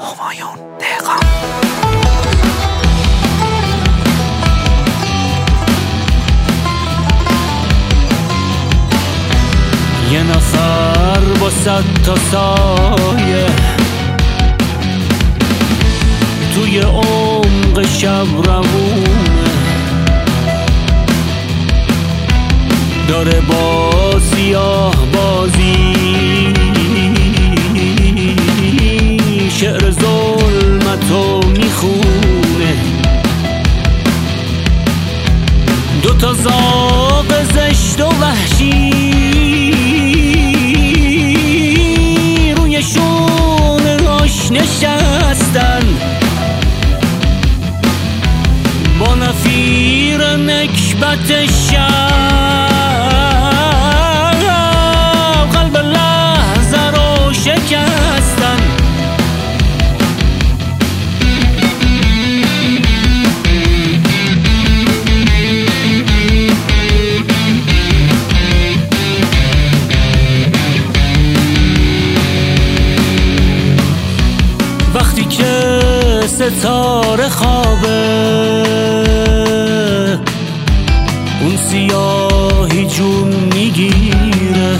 همایون دهقان. یه نفر با 100 تا سایه توی عمق شب روونه، داره با سیاه بازی شعر ظلمتو میخونه. 2 تا زاغ زشت و وحشی روی شونه راش نشستن، با نفیر نکبت شب قلب لحظه رو شکستن. وقتی که ستاره خوابه اون سیاهی جون میگیره،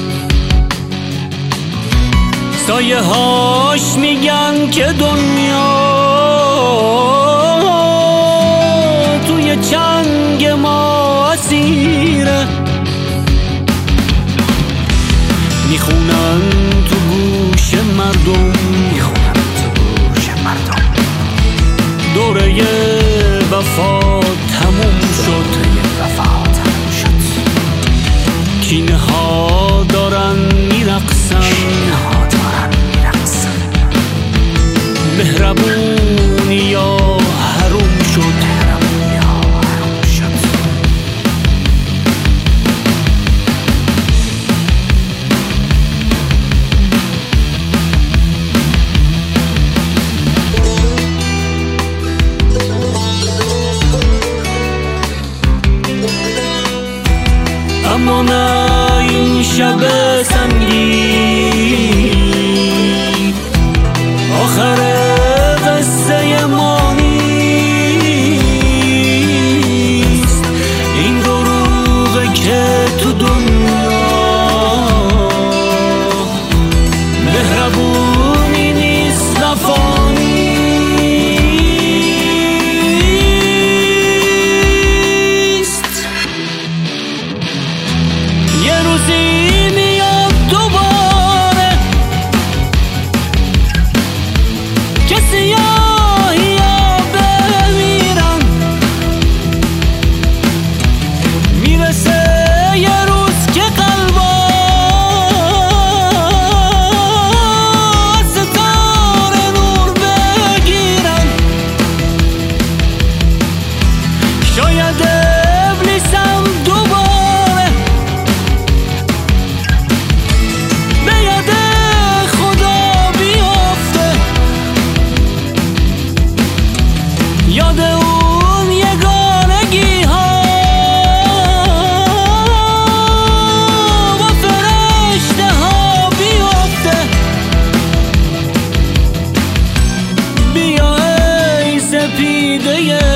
سایه هاش میگن که دنیا توی چنگ ما اسیره. میخونن تو گوش مردم، دوره وفا تموم شد، کینه ها دارن میرقصن، مهربونی یا حروم شد. اما نه این شب سنگین آخر قصه ما نیست. این دروغه که تو دنیا مهربونی نیست، وفا نیست. یه روزی میاد دوباره که سیاهی ها بمیرن، میرسه یه روز که قلبا از ستاره نور بگیرن. شاید ابلیسم دوباره به یاد خدا بیافته، یاد اون یگانگی ها با فرشته ها بیافته. بیا ای سپیده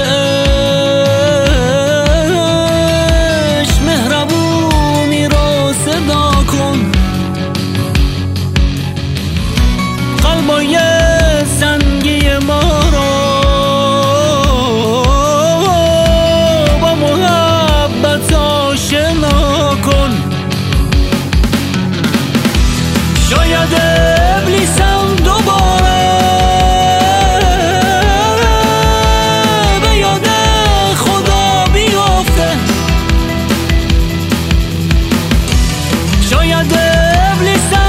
عشق، مهربونی رو صدا کن، قلبای سنگی ما رو با محبت آشنا کن. شاید ابلیسم دوباره به یاد خدا بیافته، شاید ابلیسم